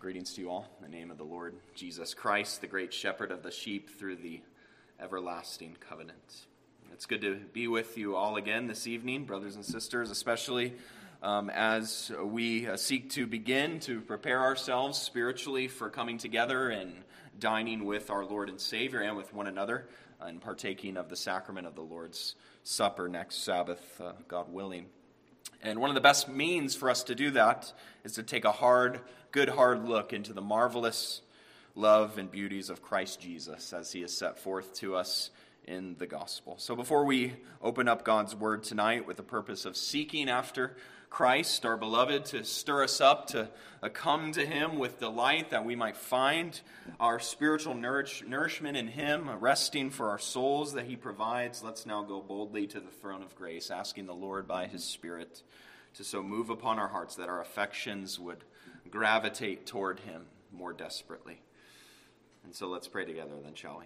Greetings to you all in the name of the Lord Jesus Christ, the great shepherd of the sheep through the everlasting covenant. It's good to be with you all again this evening, brothers and sisters, especially as we seek to begin to prepare ourselves spiritually for coming together and dining with our Lord and Savior and with one another and partaking of the sacrament of the Lord's Supper next Sabbath, God willing. And one of the best means for us to do that is to take a good hard look into the marvelous love and beauties of Christ Jesus as he is set forth to us in the gospel. So before we open up God's word tonight with the purpose of seeking after Christ, our beloved, to stir us up to come to him with delight that we might find our spiritual nourishment in him, resting for our souls that he provides, let's now go boldly to the throne of grace, asking the Lord by his Spirit to so move upon our hearts that our affections would gravitate toward him more desperately. And so let's pray together then, shall we?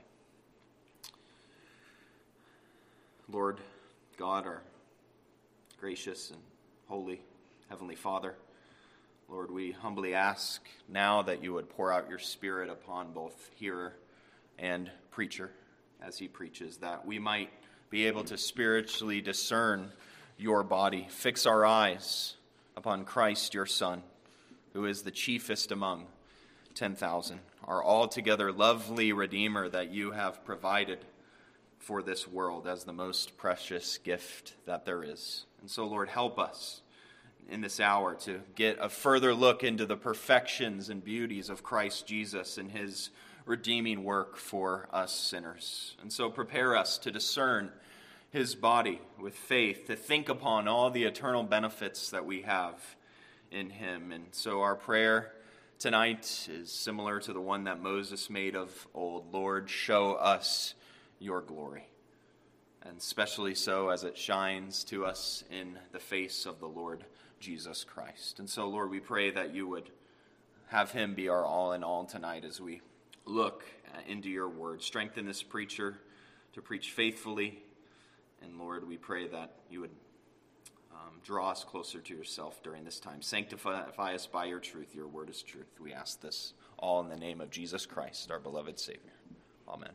Lord God, our gracious and holy Heavenly Father, Lord, we humbly ask now that you would pour out your Spirit upon both hearer and preacher as he preaches, that we might be able to spiritually discern your body, fix our eyes upon Christ, your Son, who is the chiefest among 10,000, our altogether lovely Redeemer that you have provided for this world as the most precious gift that there is. And so, Lord, help us in this hour to get a further look into the perfections and beauties of Christ Jesus and his redeeming work for us sinners. And so prepare us to discern his body with faith, to think upon all the eternal benefits that we have in him. And so our prayer tonight is similar to the one that Moses made of old. Lord, show us your glory, and especially so as it shines to us in the face of the Lord Jesus Christ. And so, Lord, we pray that you would have him be our all in all tonight as we look into your word. Strengthen this preacher to preach faithfully. And Lord, we pray that you would draw us closer to yourself during this time. Sanctify us by your truth. Your word is truth. We ask this all in the name of Jesus Christ, our beloved Savior. Amen.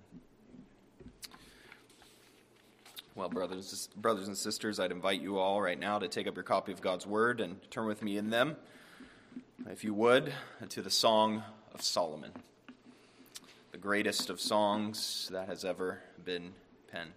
Well, brothers and sisters, I'd invite you all right now to take up your copy of God's Word and turn with me in them, if you would, to the Song of Solomon, the greatest of songs that has ever been penned.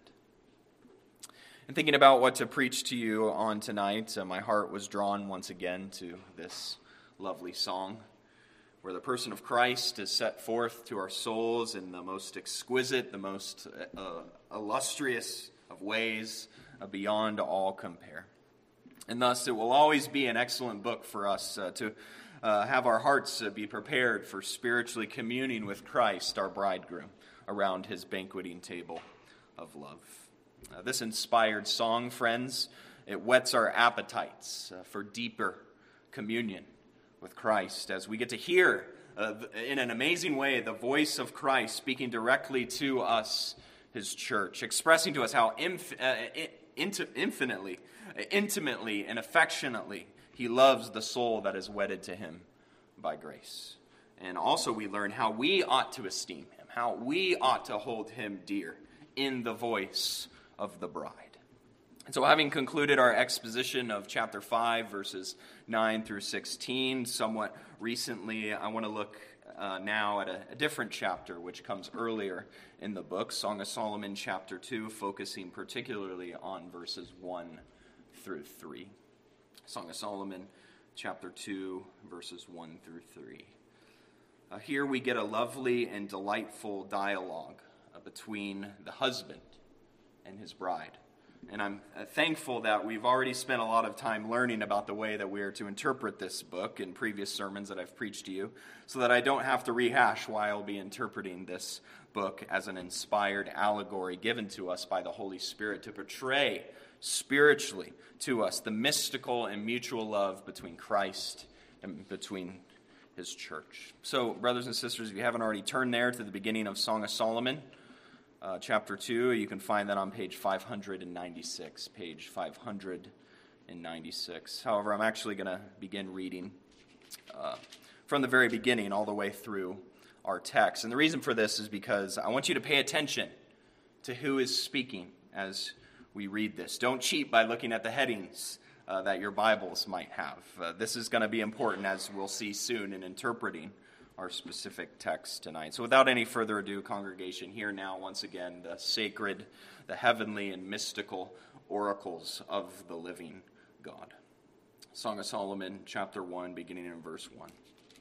In thinking about what to preach to you on tonight, my heart was drawn once again to this lovely song, where the person of Christ is set forth to our souls in the most exquisite, the most illustrious of ways beyond all compare. And thus it will always be an excellent book for us to have our hearts be prepared for spiritually communing with Christ, our bridegroom, around his banqueting table of love. This inspired song, friends, it whets our appetites for deeper communion with Christ as we get to hear in an amazing way the voice of Christ speaking directly to us, his church, expressing to us how infinitely, intimately, and affectionately he loves the soul that is wedded to him by grace. And also we learn how we ought to esteem him, how we ought to hold him dear in the voice of the bride. And so having concluded our exposition of chapter 5, verses 9 through 16, somewhat recently, I want to look now at a different chapter which comes earlier in the book, Song of Solomon chapter 2, focusing particularly on verses 1 through 3. Song of Solomon chapter 2, verses 1 through 3. Here we get a lovely and delightful dialogue between the husband and his bride. And I'm thankful that we've already spent a lot of time learning about the way that we are to interpret this book in previous sermons that I've preached to you, so that I don't have to rehash why I'll be interpreting this book as an inspired allegory given to us by the Holy Spirit to portray spiritually to us the mystical and mutual love between Christ and between his church. So, brothers and sisters, if you haven't already turned there to the beginning of Song of Solomon, chapter 2, you can find that on page 596, page 596. However, I'm actually going to begin reading from the very beginning all the way through our text. And the reason for this is because I want you to pay attention to who is speaking as we read this. Don't cheat by looking at the headings that your Bibles might have. This is going to be important, as we'll see soon, in interpreting our specific text tonight. So without any further ado, congregation, hear now once again the sacred, the heavenly and mystical oracles of the living God. Song of Solomon, chapter 1, beginning in verse 1.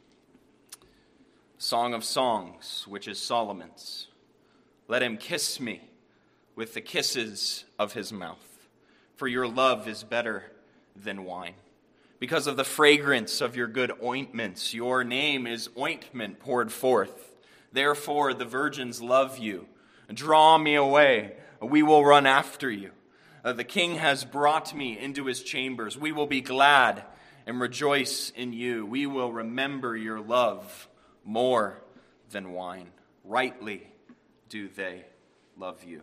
Song of Songs, which is Solomon's. Let him kiss me with the kisses of his mouth, for your love is better than wine. Because of the fragrance of your good ointments, your name is ointment poured forth. Therefore the virgins love you. Draw me away, we will run after you. The king has brought me into his chambers. We will be glad and rejoice in you. We will remember your love more than wine. Rightly do they love you.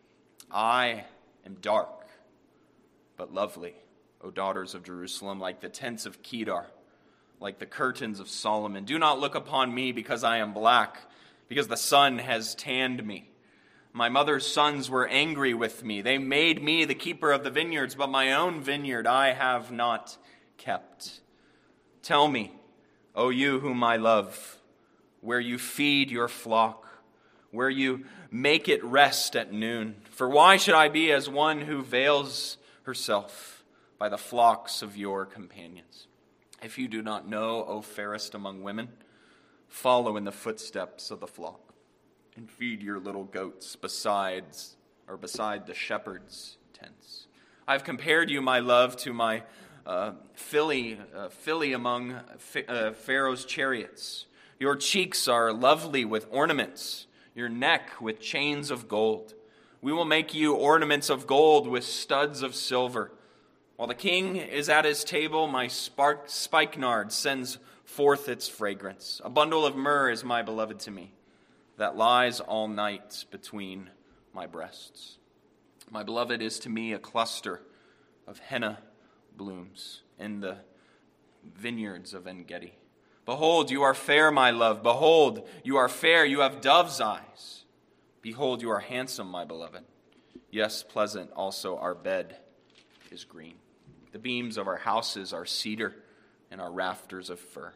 I am dark, but lovely, O daughters of Jerusalem, like the tents of Kedar, like the curtains of Solomon. Do not look upon me because I am black, because the sun has tanned me. My mother's sons were angry with me. They made me the keeper of the vineyards, but my own vineyard I have not kept. Tell me, O you whom I love, where you feed your flock, where you make it rest at noon. For why should I be as one who veils herself by the flocks of your companions? If you do not know, O fairest among women, follow in the footsteps of the flock and feed your little goats beside the shepherd's tents. I've compared you, my love, to my filly among Pharaoh's chariots. Your cheeks are lovely with ornaments, your neck with chains of gold. We will make you ornaments of gold with studs of silver. While the king is at his table, my spikenard sends forth its fragrance. A bundle of myrrh is my beloved to me, that lies all night between my breasts. My beloved is to me a cluster of henna blooms in the vineyards of En-gedi. Behold, you are fair, my love. Behold, you are fair. You have dove's eyes. Behold, you are handsome, my beloved. Yes, pleasant also our bed is green. The beams of our houses are cedar, and our rafters of fir.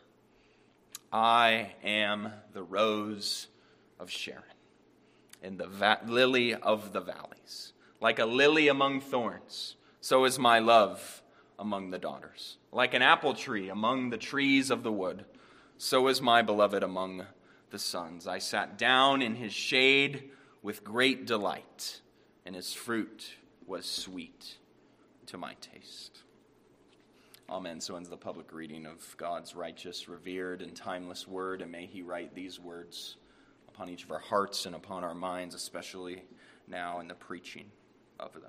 I am the rose of Sharon, and the lily of the valleys. Like a lily among thorns, so is my love among the daughters. Like an apple tree among the trees of the wood, so is my beloved among the sons. I sat down in his shade with great delight, and his fruit was sweet to my taste. Amen. So ends the public reading of God's righteous, revered, and timeless word, and may he write these words upon each of our hearts and upon our minds, especially now in the preaching of them.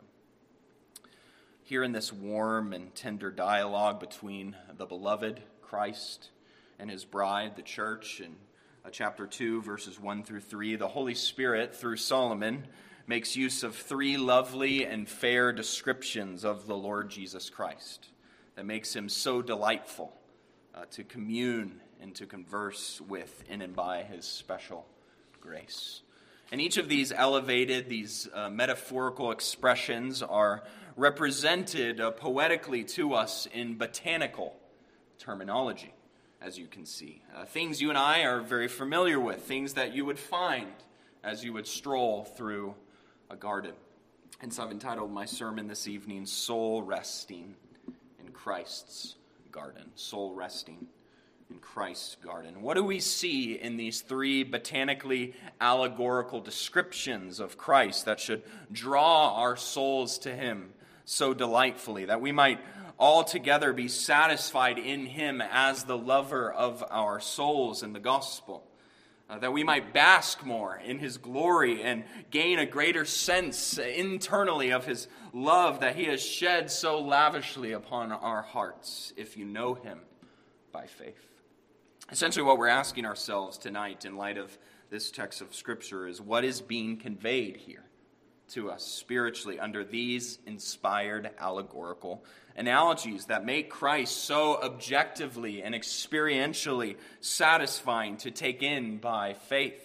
Here in this warm and tender dialogue between the beloved Christ and his bride, the church, in chapter 2, verses 1 through 3, the Holy Spirit, through Solomon, makes use of three lovely and fair descriptions of the Lord Jesus Christ that makes him so delightful to commune and to converse with in and by his special grace. And each of these elevated, these metaphorical expressions are represented poetically to us in botanical terminology, as you can see. Things you and I are very familiar with, things that you would find as you would stroll through a garden. And so I've entitled my sermon this evening, Soul Resting in Christ's Garden. Soul Resting in Christ's garden. What do we see in these three botanically allegorical descriptions of Christ that should draw our souls to him so delightfully, that we might altogether be satisfied in him as the lover of our souls in the gospel? That we might bask more in his glory and gain a greater sense internally of his love that he has shed so lavishly upon our hearts if you know him by faith. Essentially what we're asking ourselves tonight in light of this text of Scripture is, what is being conveyed here? to us spiritually under these inspired allegorical analogies that make Christ so objectively and experientially satisfying to take in by faith.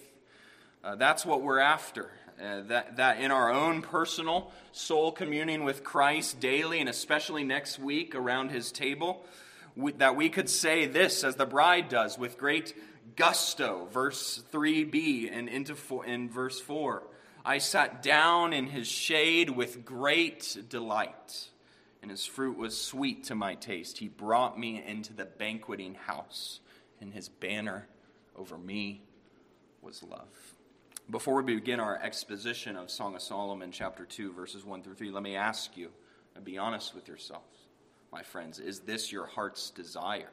That's what we're after. That in our own personal soul communing with Christ daily, and especially next week around his table, that we could say this as the bride does with great gusto, verse 3b and in verse 4. I sat down in his shade with great delight, and his fruit was sweet to my taste. He brought me into the banqueting house, and his banner over me was love. Before we begin our exposition of Song of Solomon, chapter 2, verses 1 through 3, let me ask you, and be honest with yourselves, my friends, is this your heart's desire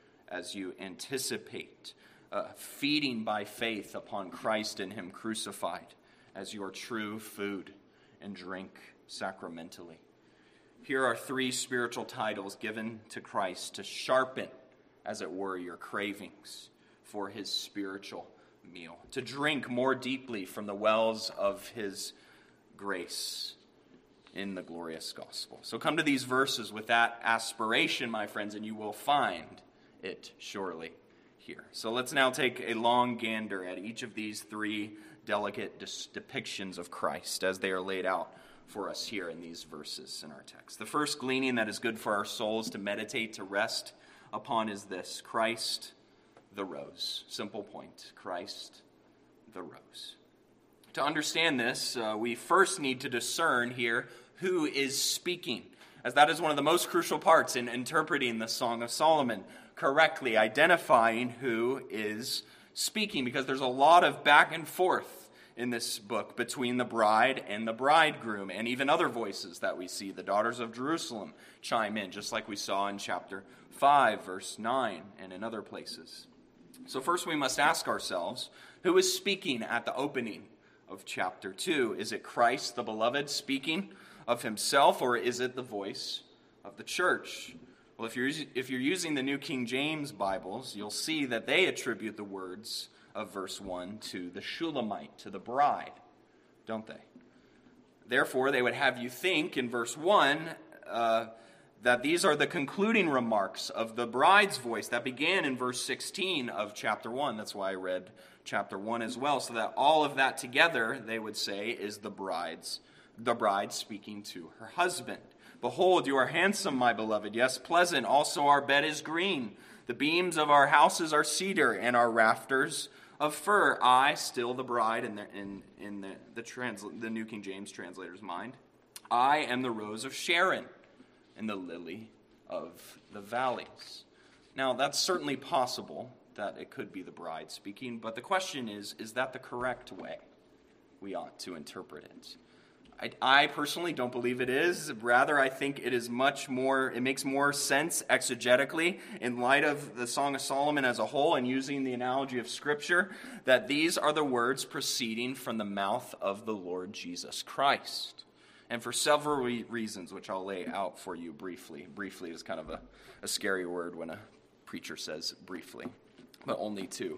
as you anticipate feeding by faith upon Christ and him crucified as your true food and drink sacramentally? Here are 3 spiritual titles given to Christ to sharpen, as it were, your cravings for his spiritual meal, to drink more deeply from the wells of his grace in the glorious gospel. So come to these verses with that aspiration, my friends, and you will find it surely here. So let's now take a long gander at each of these 3 delicate depictions of Christ as they are laid out for us here in these verses in our text. The first gleaning that is good for our souls to meditate, to rest upon is this: Christ the rose. Simple point. Christ the rose. To understand this, we first need to discern here who is speaking, as that is one of the most crucial parts in interpreting the Song of Solomon correctly, identifying who is speaking, because there's a lot of back and forth in this book between the bride and the bridegroom, and even other voices that we see. The daughters of Jerusalem chime in, just like we saw in chapter 5, verse 9, and in other places. So first we must ask ourselves, who is speaking at the opening of chapter 2? Is it Christ the beloved speaking of himself, or is it the voice of the church? Well, if you're using the New King James Bibles, you'll see that they attribute the words of verse 1 to the Shulamite, to the bride, don't they? Therefore, they would have you think in verse 1 that these are the concluding remarks of the bride's voice that began in verse 16 of chapter 1. That's why I read chapter 1 as well, so that all of that together, they would say, is the bride speaking to her husband. Behold, you are handsome, my beloved, yes, pleasant. Also our bed is green. The beams of our houses are cedar, and our rafters of fir. I, still the bride, in the New King James translator's mind, I am the rose of Sharon, and the lily of the valleys. Now, that's certainly possible that it could be the bride speaking, but the question is that the correct way we ought to interpret it? I personally don't believe it is. Rather, I think it makes more sense exegetically in light of the Song of Solomon as a whole and using the analogy of Scripture, that these are the words proceeding from the mouth of the Lord Jesus Christ. And for several reasons, which I'll lay out for you briefly. Briefly is kind of a scary word when a preacher says briefly, but only 2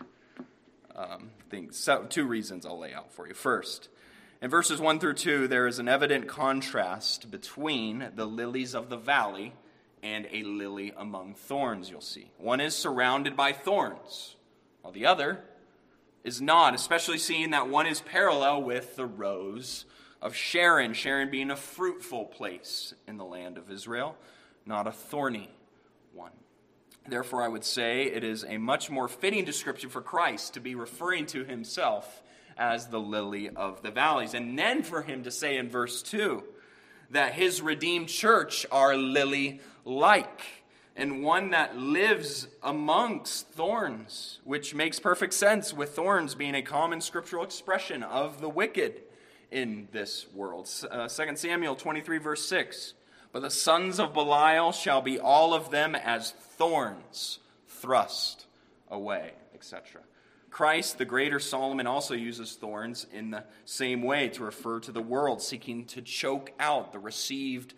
things. So 2 reasons I'll lay out for you. First, in verses 1 through 2, there is an evident contrast between the lilies of the valley and a lily among thorns, you'll see. One is surrounded by thorns, while the other is not, especially seeing that one is parallel with the rose of Sharon, Sharon being a fruitful place in the land of Israel, not a thorny one. Therefore, I would say it is a much more fitting description for Christ to be referring to himself as the lily of the valleys. And then for him to say in verse 2 that his redeemed church are lily-like, and one that lives amongst thorns, which makes perfect sense with thorns being a common scriptural expression of the wicked in this world. 2 Samuel 23 verse 6, but the sons of Belial shall be all of them as thorns thrust away, etc. Christ, the greater Solomon, also uses thorns in the same way to refer to the world seeking to choke out the received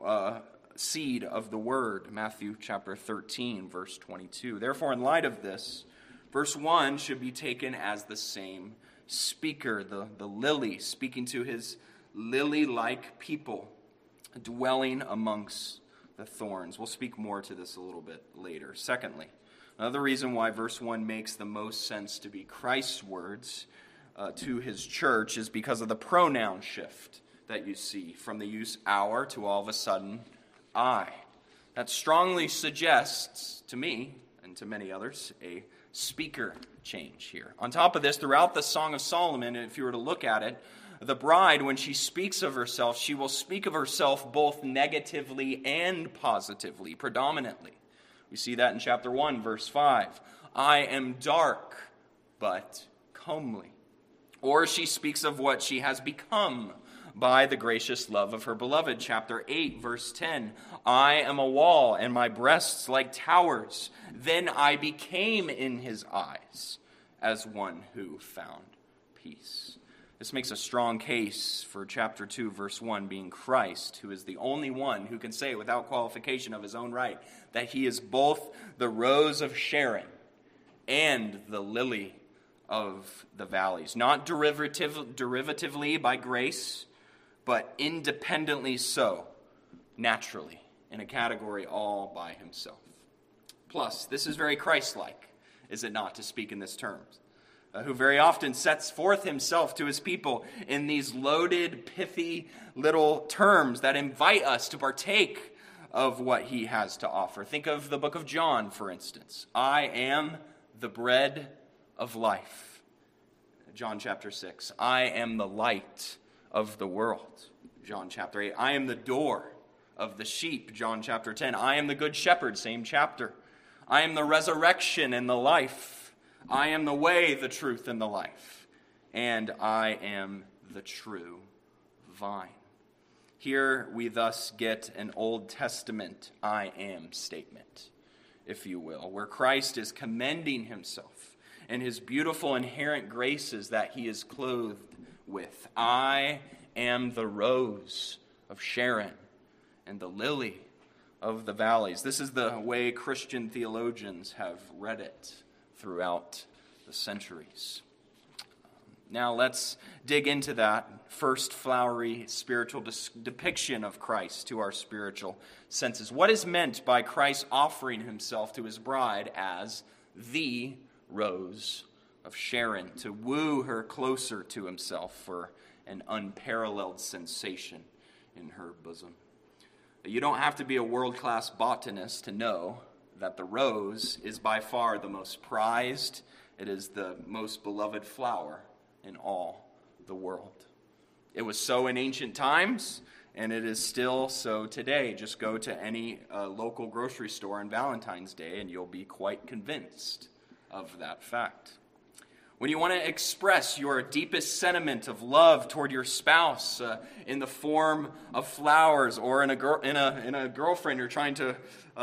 seed of the word. Matthew chapter 13, verse 22. Therefore, in light of this, verse 1 should be taken as the same speaker, the lily, speaking to his lily-like people dwelling amongst the thorns. We'll speak more to this a little bit later. Secondly, another reason why verse 1 makes the most sense to be Christ's words to his church is because of the pronoun shift that you see from the use our to all of a sudden I. That strongly suggests to me and to many others a speaker change here. On top of this, throughout the Song of Solomon, if you were to look at it, the bride, when she speaks of herself, she will speak of herself both negatively and positively, predominantly. We see that in chapter 1, verse 5. I am dark, but comely. Or she speaks of what she has become by the gracious love of her beloved. Chapter 8, verse 10. I am a wall, and my breasts like towers. Then I became in his eyes as one who found peace. This makes a strong case for chapter 2, verse 1 being Christ, who is the only one who can say without qualification of his own right that he is both the rose of Sharon and the lily of the valleys. Not derivatively by grace, but independently so, naturally, in a category all by himself. Plus, this is very Christ-like, is it not, to speak in this terms? Who very often sets forth himself to his people in these loaded, pithy little terms that invite us to partake of what he has to offer. Think of the book of John, for instance. I am the bread of life. John chapter 6. I am the light of the world. John chapter 8. I am the door of the sheep. John chapter 10. I am the good shepherd. Same chapter. I am the resurrection and the life. I am the way, the truth, and the life. And I am the true vine. Here we thus get an Old Testament I am statement, if you will, where Christ is commending himself and his beautiful inherent graces that he is clothed with. I am the rose of Sharon and the lily of the valleys. This is the way Christian theologians have read it throughout the centuries. Now let's dig into that first flowery spiritual depiction of Christ to our spiritual senses. What is meant by Christ offering himself to his bride as the rose of Sharon, to woo her closer to himself for an unparalleled sensation in her bosom? You don't have to be a world-class botanist to know that the rose is by far the most prized, it is the most beloved flower in all the world. It was so in ancient times, and it is still so today. Just go to any local grocery store on Valentine's Day, and you'll be quite convinced of that fact. When you want to express your deepest sentiment of love toward your spouse in the form of flowers, or in a girlfriend you're trying to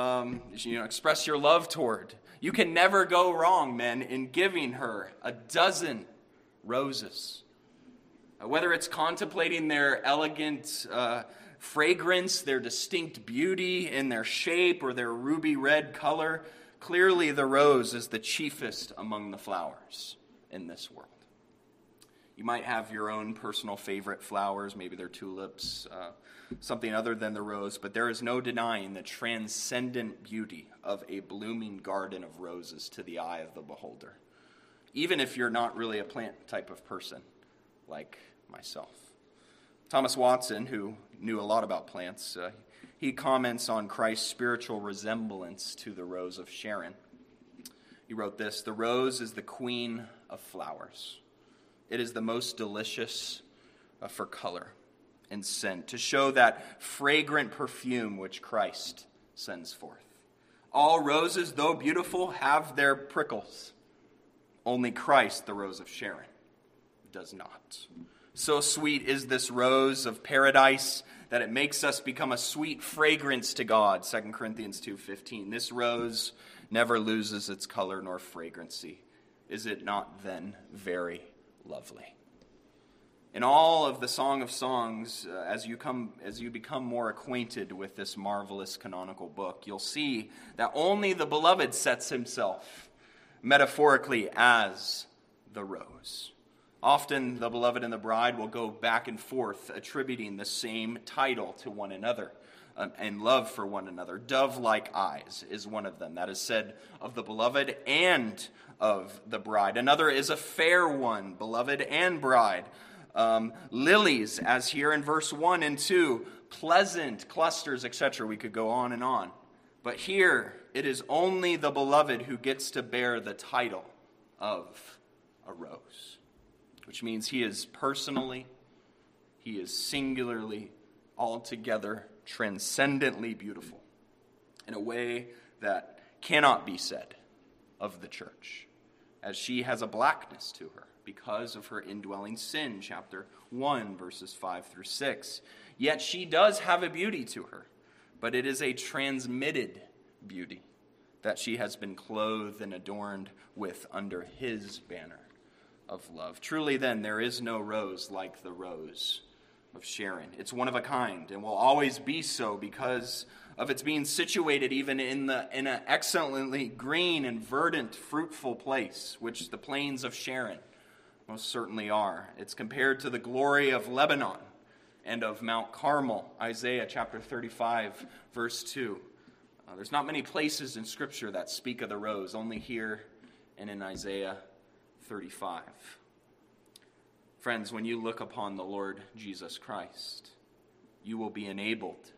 express your love toward, you can never go wrong, men, in giving her a dozen roses. Whether it's contemplating their elegant fragrance, their distinct beauty in their shape, or their ruby red color, clearly the rose is the chiefest among the flowers in this world. You might have your own personal favorite flowers, maybe they're tulips, something other than the rose, but there is no denying the transcendent beauty of a blooming garden of roses to the eye of the beholder, even if you're not really a plant type of person like myself. Thomas Watson, who knew a lot about plants, he comments on Christ's spiritual resemblance to the rose of Sharon. He wrote this: "The rose is the queen of flowers. It is the most delicious for color and scent, to show that fragrant perfume which Christ sends forth. All roses, though beautiful, have their prickles. Only Christ, the rose of Sharon, does not. So sweet is this rose of paradise that it makes us become a sweet fragrance to God." 2 Corinthians 2:15. This rose never loses its color nor fragrancy. Is it not then very lovely? In all of the Song of Songs, as you become more acquainted with this marvelous canonical book, you'll see that only the beloved sets himself metaphorically as the rose. Often the beloved and the bride will go back and forth, attributing the same title to one another and love for one another. Dove-like eyes is one of them. That is said of the beloved and of the bride. Another is a fair one, beloved and bride. Lilies, as here in verse 1 and 2, pleasant clusters, etc. We could go on and on. But here, it is only the beloved who gets to bear the title of a rose, which means he is personally, he is singularly, altogether, transcendently beautiful in a way that cannot be said of the church, as she has a blackness to her because of her indwelling sin, chapter 1, verses 5 through 6. Yet she does have a beauty to her, but it is a transmitted beauty that she has been clothed and adorned with under his banner of love. Truly, then, there is no rose like the rose of Sharon. It's one of a kind and will always be so because of its being situated even in an excellently green and verdant, fruitful place, which the plains of Sharon most certainly are. It's compared to the glory of Lebanon and of Mount Carmel, Isaiah chapter 35, verse 2. There's not many places in Scripture that speak of the rose, only here and in Isaiah 35. Friends, when you look upon the Lord Jesus Christ, you will be enabled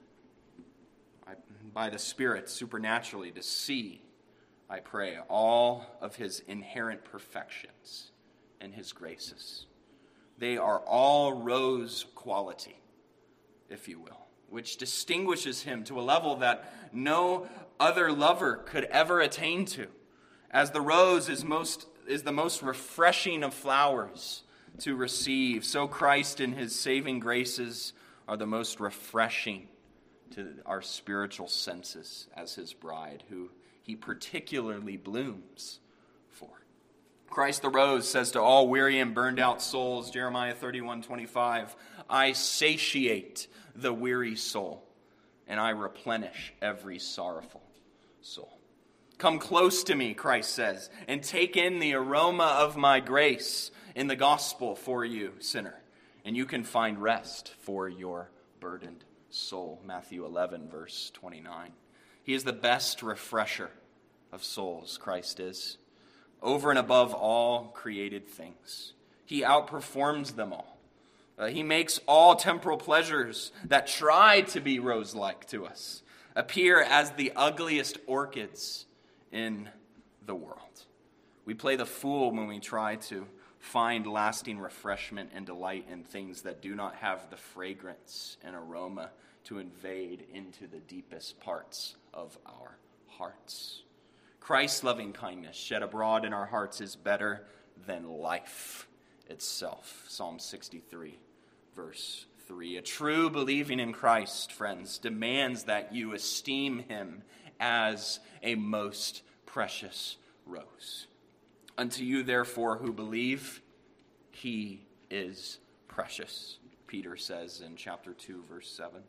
by the Spirit supernaturally to see, I pray, all of his inherent perfections and his graces. They are all rose quality, if you will, which distinguishes him to a level that no other lover could ever attain to. As the rose is the most refreshing of flowers to receive, so Christ in his saving graces are the most refreshing to our spiritual senses as his bride, who he particularly blooms for. Christ the rose says to all weary and burned out souls, Jeremiah 31:25, I satiate the weary soul, and I replenish every sorrowful soul. Come close to me, Christ says, and take in the aroma of my grace in the gospel for you, sinner, and you can find rest for your burdened soul. Matthew 11, verse 29. He is the best refresher of souls, Christ is, over and above all created things. He outperforms them all. He makes all temporal pleasures that try to be rose-like to us appear as the ugliest orchids in the world. We play the fool when we try to find lasting refreshment and delight in things that do not have the fragrance and aroma to invade into the deepest parts of our hearts. Christ's loving kindness shed abroad in our hearts is better than life itself. Psalm 63, verse 3. A true believing in Christ, friends, demands that you esteem him as a most precious rose. Unto you, therefore, who believe, he is precious, Peter says in chapter 2, verse 7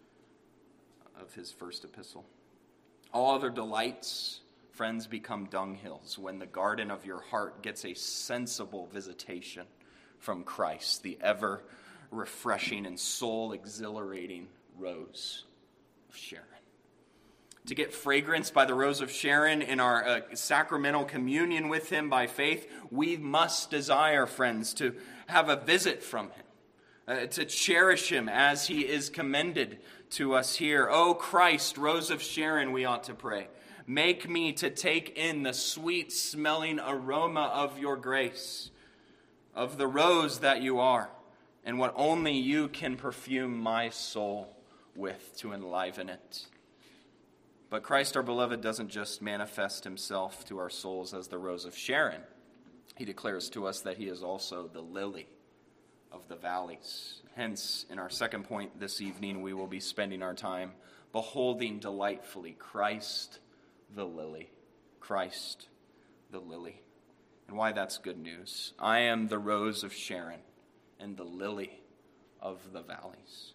of his first epistle. All other delights, friends, become dunghills when the garden of your heart gets a sensible visitation from Christ, the ever refreshing and soul exhilarating rose of Sharon. To get fragrance by the rose of Sharon in our sacramental communion with him by faith, we must desire, friends, to have a visit from him, to cherish him as he is commended to us here. O Christ, rose of Sharon, we ought to pray, make me to take in the sweet-smelling aroma of your grace, of the rose that you are, and what only you can perfume my soul with to enliven it. But Christ, our beloved, doesn't just manifest himself to our souls as the rose of Sharon. He declares to us that he is also the lily of the valleys. Hence, in our second point this evening, we will be spending our time beholding delightfully Christ the lily. Christ the lily. And why that's good news. I am the rose of Sharon and the lily of the valleys.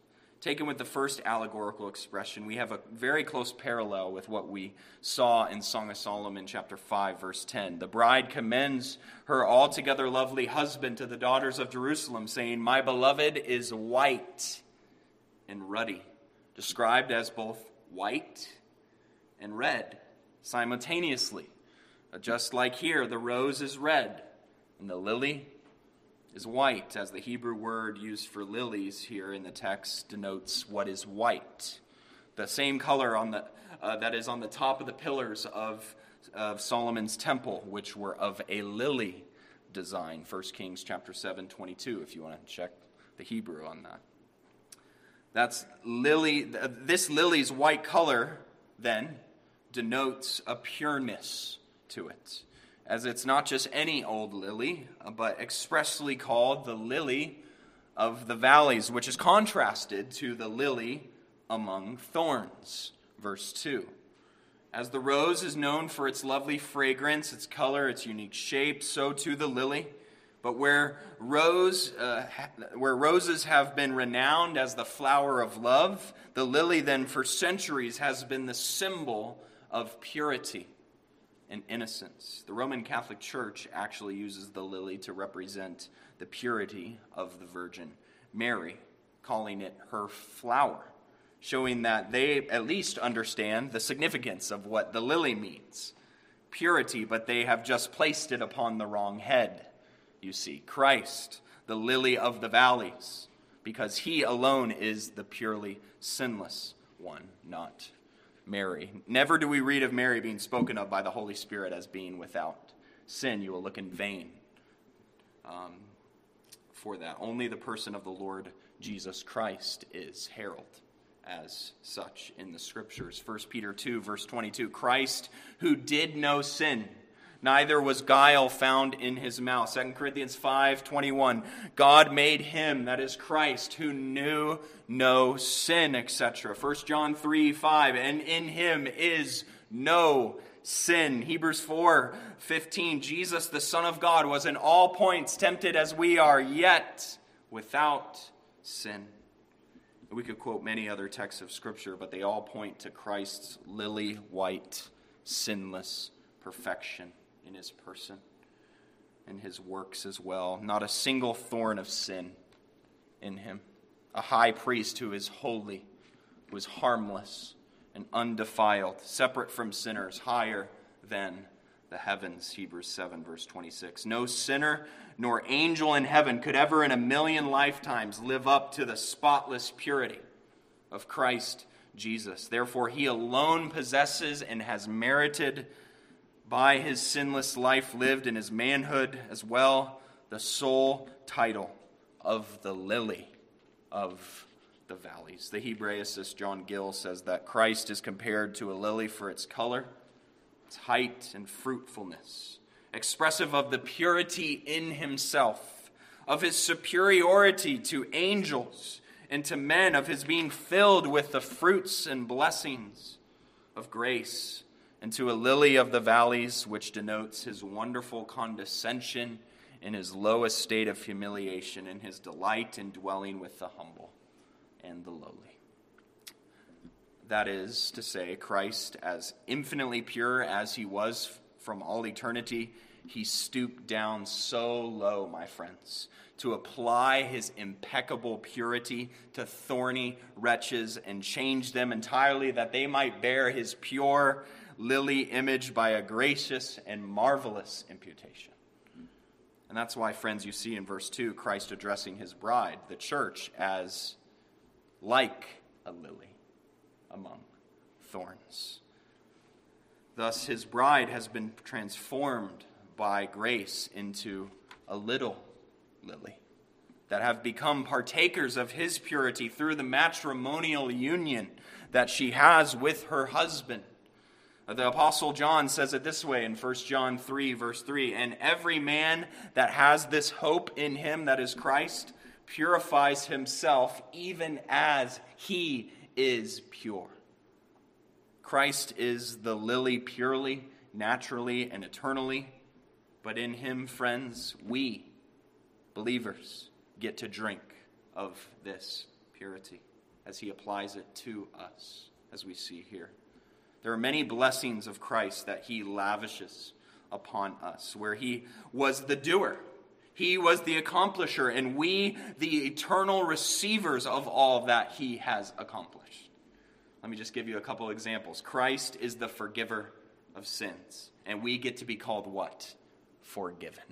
Taken with the first allegorical expression, we have a very close parallel with what we saw in Song of Solomon chapter 5, verse 10. The bride commends her altogether lovely husband to the daughters of Jerusalem, saying, "My beloved is white and ruddy," described as both white and red simultaneously. Just like here, the rose is red and the lily is white, as the Hebrew word used for lilies here in the text denotes what is white. The same color on the that is on the top of the pillars of Solomon's temple, which were of a lily design. 1 Kings chapter 7, 22, if you want to check the Hebrew on that. That's lily. This lily's white color, then, denotes a pureness to it, as it's not just any old lily, but expressly called the lily of the valleys, which is contrasted to the lily among thorns. Verse 2. As the rose is known for its lovely fragrance, its color, its unique shape, so too the lily. But where roses have been renowned as the flower of love, the lily then for centuries has been the symbol of purity and innocence. The Roman Catholic Church actually uses the lily to represent the purity of the Virgin Mary, calling it her flower, showing that they at least understand the significance of what the lily means. Purity, but they have just placed it upon the wrong head. You see, Christ, the lily of the valleys, because he alone is the purely sinless one, not Mary. Never do we read of Mary being spoken of by the Holy Spirit as being without sin. You will look in vain for that. Only the person of the Lord Jesus Christ is heralded as such in the Scriptures. 1 Peter 2, verse 22, Christ who did no sin, neither was guile found in his mouth. 2 Corinthians 5:21, God made him, that is Christ, who knew no sin, etc. 1 John 3:5, and in him is no sin. Hebrews 4:15, Jesus, the Son of God, was in all points tempted as we are, yet without sin. We could quote many other texts of Scripture, but they all point to Christ's lily white, sinless perfection in his person and his works as well. Not a single thorn of sin in him. A high priest who is holy, who is harmless and undefiled, separate from sinners, higher than the heavens. Hebrews 7, verse 26. No sinner nor angel in heaven could ever in a million lifetimes live up to the spotless purity of Christ Jesus. Therefore, he alone possesses and has merited by his sinless life lived in his manhood as well, the sole title of the lily of the valleys. The Hebraicist John Gill says that Christ is compared to a lily for its color, its height, and fruitfulness, expressive of the purity in himself, of his superiority to angels and to men, of his being filled with the fruits and blessings of grace, and to a lily of the valleys, which denotes his wonderful condescension in his low estate of humiliation, and his delight in dwelling with the humble and the lowly. That is to say, Christ, as infinitely pure as he was from all eternity, he stooped down so low, my friends, to apply his impeccable purity to thorny wretches and change them entirely, that they might bear his pure lily image by a gracious and marvelous imputation. And that's why, friends, you see in verse 2, Christ addressing his bride, the church, as like a lily among thorns. Thus, his bride has been transformed by grace into a little lily, that have become partakers of his purity through the matrimonial union that she has with her husband. The Apostle John says it this way in 1 John 3, verse 3, and every man that has this hope in him, that is Christ, purifies himself even as he is pure. Christ is the lily purely, naturally, and eternally, but in him, friends, we, believers, get to drink of this purity. as he applies it to us, as we see here. There are many blessings of Christ that he lavishes upon us, where he was the doer, he was the accomplisher, and we the eternal receivers of all that he has accomplished. Let me just give you a couple examples. Christ is the forgiver of sins, and we get to be called what? Forgiven.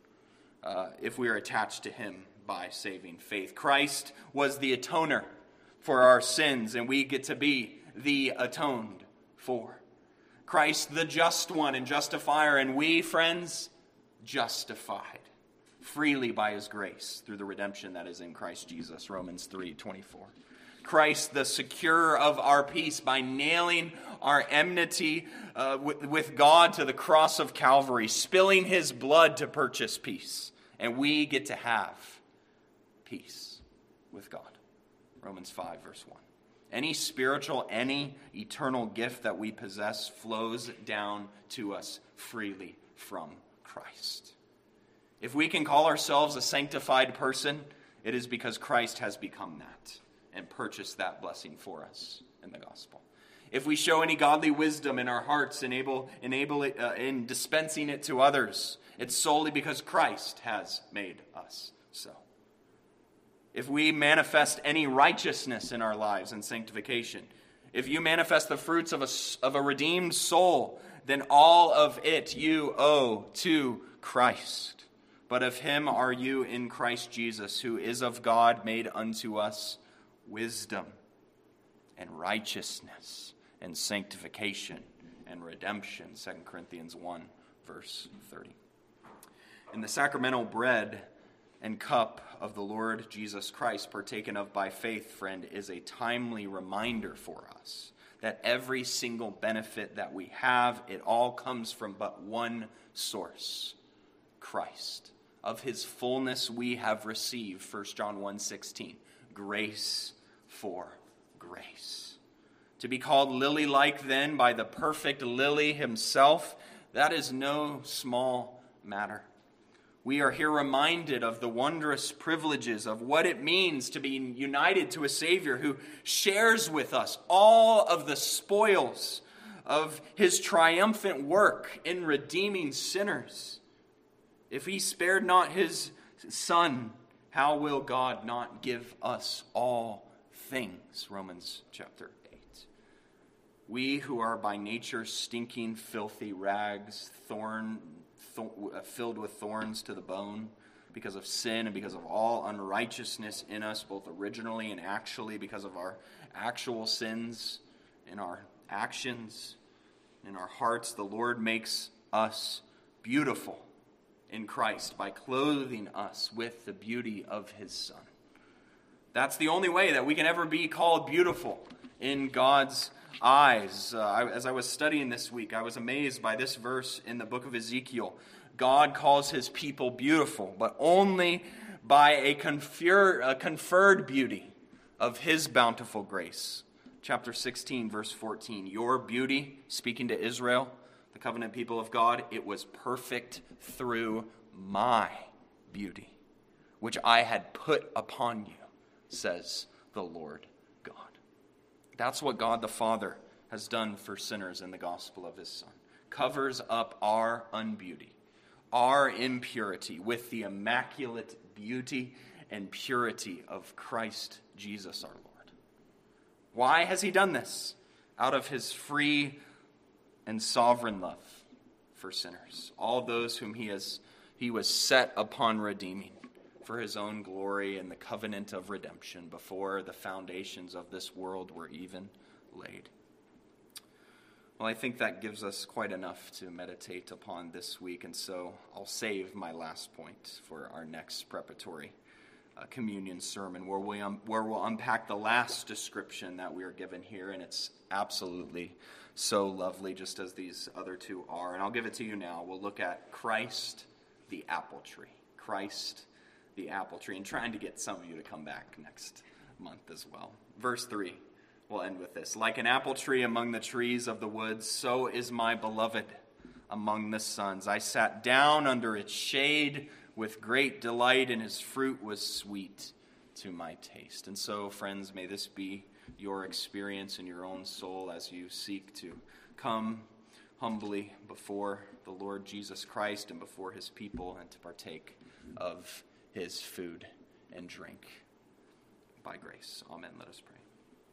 If we are attached to him by saving faith. Christ was the atoner for our sins, and we get to be the atoned for. Christ, the just one and justifier, and we, friends, justified freely by his grace through the redemption that is in Christ Jesus, Romans 3:24. Christ, the securer of our peace, by nailing our enmity with God to the cross of Calvary, spilling his blood to purchase peace. And we get to have peace with God. Romans 5, verse 1. Any spiritual, any eternal gift that we possess flows down to us freely from Christ. If we can call ourselves a sanctified person, it is because Christ has become that and purchased that blessing for us in the gospel. If we show any godly wisdom in our hearts, enable it in dispensing it to others, it's solely because Christ has made us so. If we manifest any righteousness in our lives in sanctification, if you manifest the fruits of a redeemed soul, then all of it you owe to Christ. But of him are you in Christ Jesus, who is of God, made unto us wisdom and righteousness and sanctification and redemption. 2 Corinthians 1, verse 30. In the sacramental bread and cup of the Lord Jesus Christ, partaken of by faith, friend, is a timely reminder for us that every single benefit that we have, it all comes from but one source, Christ. Of his fullness we have received, 1 John 1:16, grace for grace. To be called lily-like then by the perfect lily himself, that is no small matter. We are here reminded of the wondrous privileges of what it means to be united to a Savior who shares with us all of the spoils of his triumphant work in redeeming sinners. If he spared not his Son, how will God not give us all things? Romans chapter 8. We who are by nature stinking, filthy rags, filled with thorns to the bone because of sin and because of all unrighteousness in us, both originally and actually, because of our actual sins in our actions, in our hearts, the Lord makes us beautiful in Christ by clothing us with the beauty of his Son. That's the only way that we can ever be called beautiful in God's eyes. As I was studying this week, I was amazed by this verse in the book of Ezekiel. God calls his people beautiful, but only by a conferred beauty of his bountiful grace. Chapter 16, verse 14. Your beauty, speaking to Israel, the covenant people of God, it was perfect through my beauty, which I had put upon you, says the Lord God. That's what God the Father has done for sinners in the gospel of his Son. Covers up our unbeauty, our impurity with the immaculate beauty and purity of Christ Jesus our Lord. Why has he done this? Out of his free and sovereign love for sinners, all those whom he was set upon redeeming for his own glory and the covenant of redemption before the foundations of this world were even laid. Well, I think that gives us quite enough to meditate upon this week, and so I'll save my last point for our next preparatory communion sermon, where we'll unpack the last description that we are given here, and it's absolutely so lovely, just as these other two are. And I'll give it to you now. We'll look at Christ, the apple tree. Christ, the apple tree, and trying to get some of you to come back next month as well. Verse 3, we'll end with this. Like an apple tree among the trees of the woods, so is my beloved among the sons. I sat down under its shade with great delight, and his fruit was sweet to my taste. And so, friends, may this be your experience in your own soul as you seek to come humbly before the Lord Jesus Christ and before his people and to partake of his food and drink by grace. Amen. Let us pray.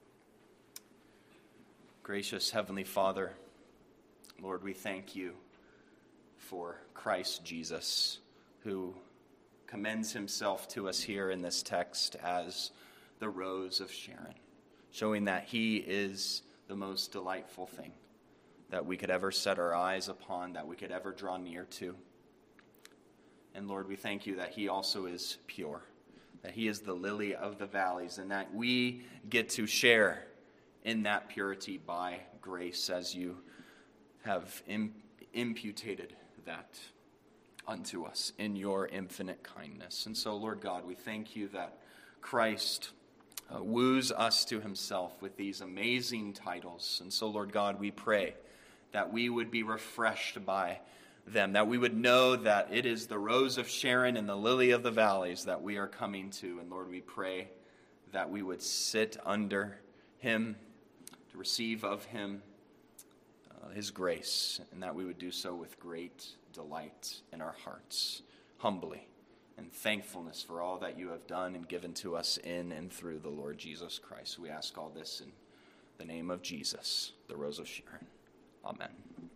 Gracious Heavenly Father, Lord, we thank you for Christ Jesus, who commends himself to us here in this text as the rose of Sharon, showing that he is the most delightful thing that we could ever set our eyes upon, that we could ever draw near to. And Lord, we thank you that he also is pure, that he is the lily of the valleys, and that we get to share in that purity by grace as you have imputed that unto us in your infinite kindness. And so, Lord God, we thank you that Christ woos us to himself with these amazing titles. And so, Lord God, we pray that we would be refreshed by them, that we would know that it is the rose of Sharon and the lily of the valleys that we are coming to. And Lord, we pray that we would sit under him to receive of him his grace, and that we would do so with great delight in our hearts, humbly, and thankfulness for all that you have done and given to us in and through the Lord Jesus Christ. We ask all this in the name of Jesus, the Rose of Sharon. Amen.